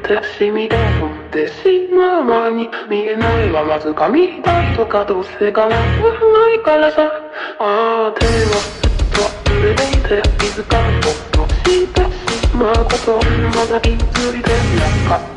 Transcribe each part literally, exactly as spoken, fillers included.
てしみで持ってしまう前に見えないまま掴みたいとかどうせ叶わないからさ。ああ手はずっと触れていて気づかんとしてしまうことまだ気づいてなかった。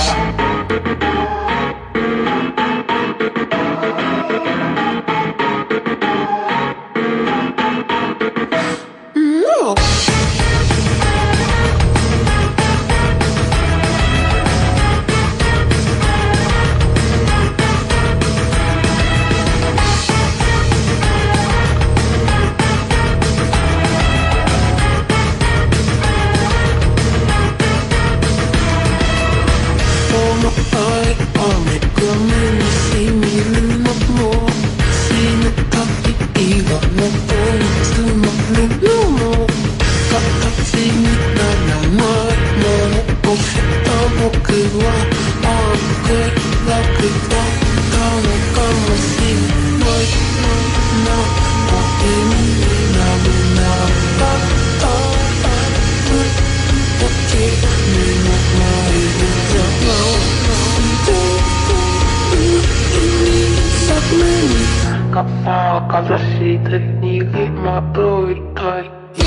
傘をかざして逃げ惑いたい。夜を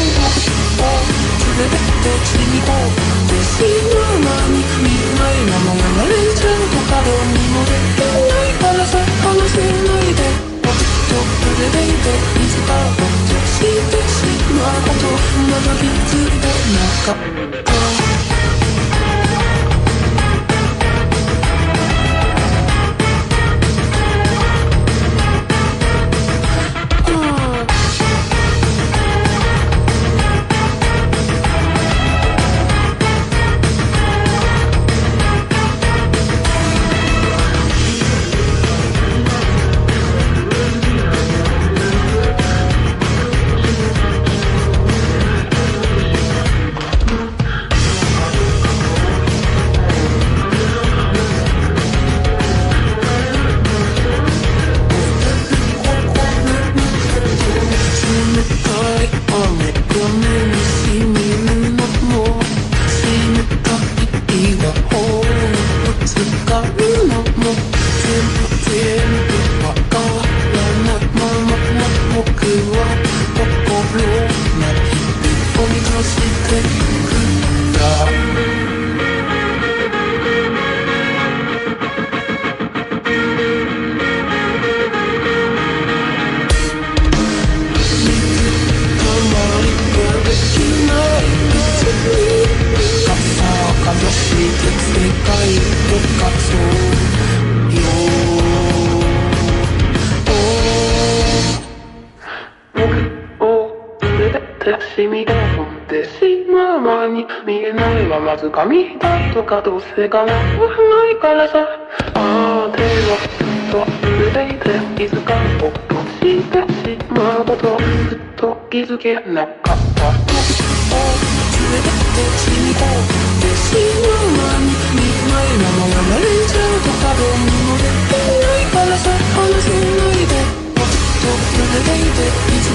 連れてって君とでしまう間に見えないまま流れちゃうとかどうにもできないからさ。話せないでもっと触れていていつかほっとしてしまうことまだ気づいてなかった。しみで持ってしまう前に見えないまま掴みたいとかどうせ叶わないからさ。ああ手はずっと触れていていつかほっとしてしまうことずっと気づけなかった。連れてって君とでしまう前に見えないまま流れちゃうとかどうにもできないからさ。話せないでもっと触れていて